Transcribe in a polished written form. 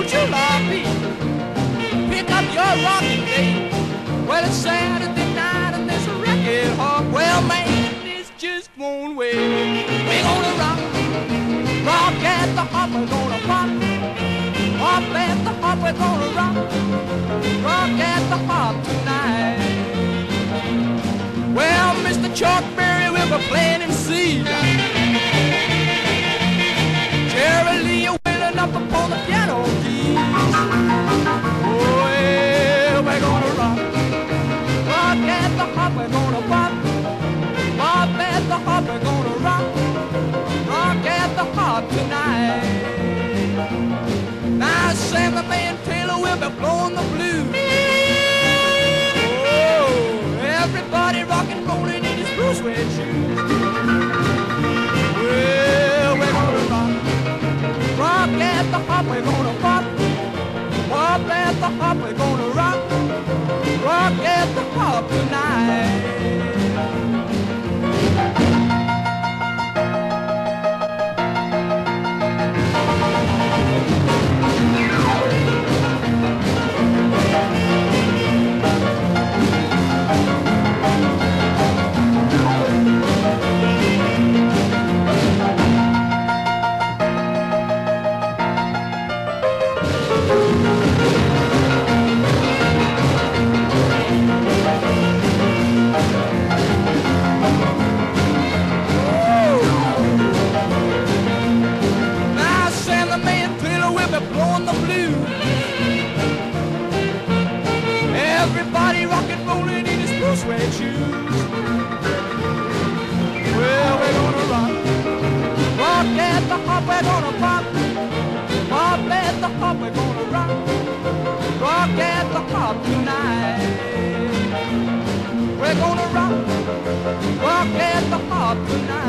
jalopy. Pick up your rocking day. Well, it's Saturday night and there's a record hop. Well, man, this just won't wait. We're gonna rock at the hop. We're gonna pop at the hop. We're gonna rock at the hop tonight. Well, Mr. Chuck Berry will be playing in C. Jerry Lee, you're wailing up upon the piano keys. Oh, well, we're gonna rock at the hop. We're gonna pop at the hop. We're gonna rock at the hop tonight. Now Sam the Man Taylor will be blowing the blues. Oh, everybody rockin', rollin' in his blue suede shoes. Well, we're gonna rock at the hop. We're gonna pop at the hop. We're gonna rock at the hop tonight. Blowing the blues. Everybody rockin', rollin' in his blue suede shoes. Well, we're gonna rock at the hop. We're gonna pop at the hop. We're gonna rock at the hop tonight. We're gonna rock at the hop tonight.